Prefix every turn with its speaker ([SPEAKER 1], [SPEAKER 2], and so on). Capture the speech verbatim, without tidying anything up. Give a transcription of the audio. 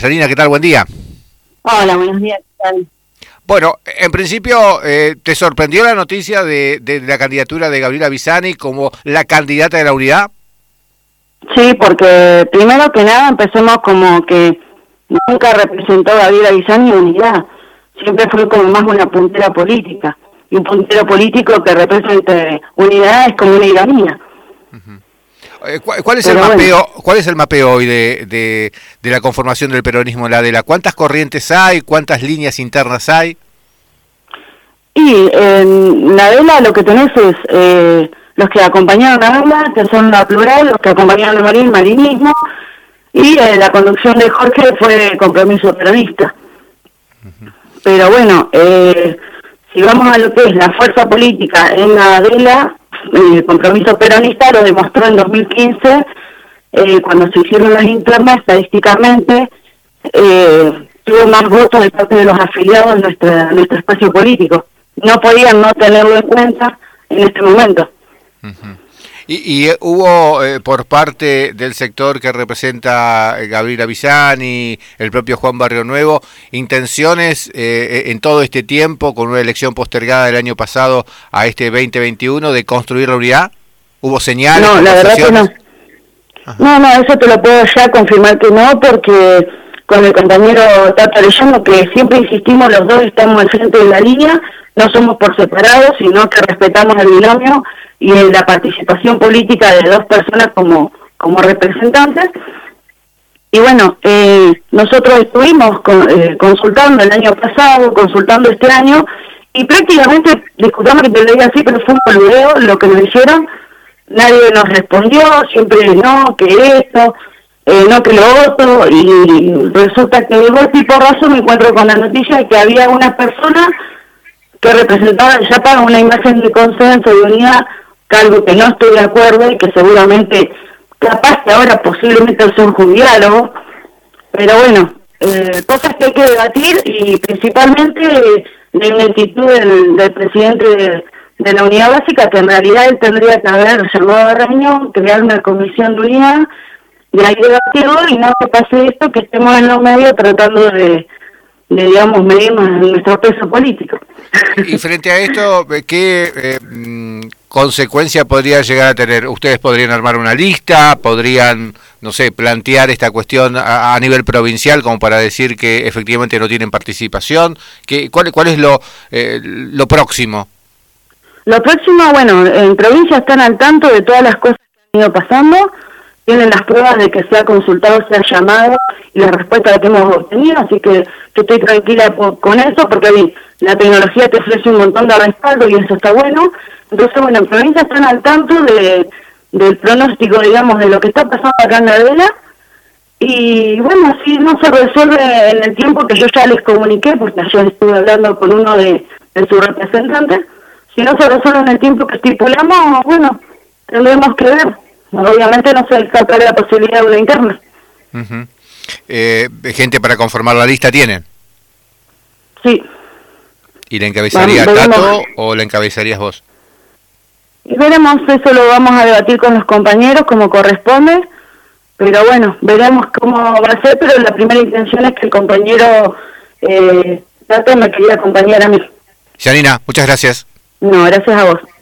[SPEAKER 1] Sarina, ¿qué tal? Buen día.
[SPEAKER 2] Hola, buenos días, ¿qué tal?
[SPEAKER 1] Bueno, en principio, eh, ¿te sorprendió la noticia de, de la candidatura de Gabriela Pisani como la candidata de la unidad?
[SPEAKER 2] Sí, porque primero que nada empecemos como que nunca representó a Gabriela Pisani unidad, siempre fue como más una puntera política, y un puntero político que represente unidad es como una ironía.
[SPEAKER 1] Uh-huh. Eh, ¿cuál, cuál es
[SPEAKER 2] Pero
[SPEAKER 1] el mapeo?
[SPEAKER 2] bueno.
[SPEAKER 1] ¿Cuál es el mapeo hoy de, de, de la conformación del peronismo en la Adela? ¿Cuántas corrientes hay? ¿Cuántas líneas internas hay?
[SPEAKER 2] Y en la Adela lo que tenés es eh, los que acompañaron a Adela, que son la plural, los que acompañaron a Marín, marinismo, y eh, la conducción de Jorge fue compromiso peronista. Uh-huh. Pero bueno, eh, si vamos a lo que es la fuerza política en la Adela, el compromiso peronista lo demostró en dos mil quince, eh, cuando se hicieron las internas, estadísticamente eh, tuvo más votos de parte de los afiliados de nuestra, nuestro espacio político. No podían no tenerlo en cuenta en este momento.
[SPEAKER 1] Uh-huh. Y, y hubo eh, por parte del sector que representa Gabriela Pisani, el propio Juan Barrionuevo, intenciones eh, en todo este tiempo, con una elección postergada del año pasado a este veinte veintiuno, de construir la unidad. ¿Hubo señales?
[SPEAKER 2] No, la verdad que no. Ajá. No, no, eso te lo puedo ya confirmar que no, porque con el compañero Tato Arellano, que siempre insistimos, los dos estamos al frente de la línea, no somos por separado, sino que respetamos el binomio y la participación política de dos personas como, como representantes. Y bueno, eh, nosotros estuvimos con, eh, consultando el año pasado, consultando este año, y prácticamente, disculpame que te lo diga así, pero fue un boludeo lo que nos hicieron. Nadie nos respondió, siempre no, que esto, eh, no que lo otro, y resulta que de golpe y porrazo me encuentro con la noticia de que había una persona que representaba ya para una imagen de consenso, de unidad, algo que no estoy de acuerdo y que seguramente, capaz que ahora posiblemente surja un diálogo, pero bueno, eh, cosas que hay que debatir y principalmente eh, la ineptitud del, del presidente de, de la unidad básica, que en realidad él tendría que haber llamado a reunión, crear una comisión de unidad, de ahí debatirlo y no que pase esto, que estemos en los medios tratando de, de digamos, medir nuestro peso político.
[SPEAKER 1] Y frente a esto, ¿qué eh, consecuencia podría llegar a tener? ¿Ustedes podrían armar una lista? ¿Podrían, no sé, plantear esta cuestión a, a nivel provincial como para decir que efectivamente no tienen participación? ¿Qué, cuál, ¿Cuál es lo, eh, lo próximo?
[SPEAKER 2] Lo próximo, bueno, en provincia están al tanto de todas las cosas que han ido pasando, tienen las pruebas de que se ha consultado, se ha llamado y la respuesta que hemos obtenido, así que yo estoy tranquila por, con eso, porque ahí la tecnología te ofrece un montón de respaldo y eso está bueno. Entonces, bueno, en provincia están al tanto de del pronóstico, digamos, de lo que está pasando acá en la Adela, y bueno, si no se resuelve en el tiempo que yo ya les comuniqué, porque ayer estuve hablando con uno de, de sus representantes, si no se resuelve en el tiempo que estipulamos, bueno, tendremos que ver. Obviamente no se descarta la posibilidad de una interna.
[SPEAKER 1] Uh-huh. eh, ¿Gente para conformar la lista tienen?
[SPEAKER 2] Sí.
[SPEAKER 1] ¿Y la encabezaría
[SPEAKER 2] vamos,
[SPEAKER 1] Tato
[SPEAKER 2] veremos.
[SPEAKER 1] o la encabezarías vos?
[SPEAKER 2] Y veremos, eso lo vamos a debatir con los compañeros como corresponde, pero bueno, veremos cómo va a ser, pero la primera intención es que el compañero eh, Tato me quería acompañar a mí.
[SPEAKER 1] Yanina, muchas gracias.
[SPEAKER 2] No, gracias a vos.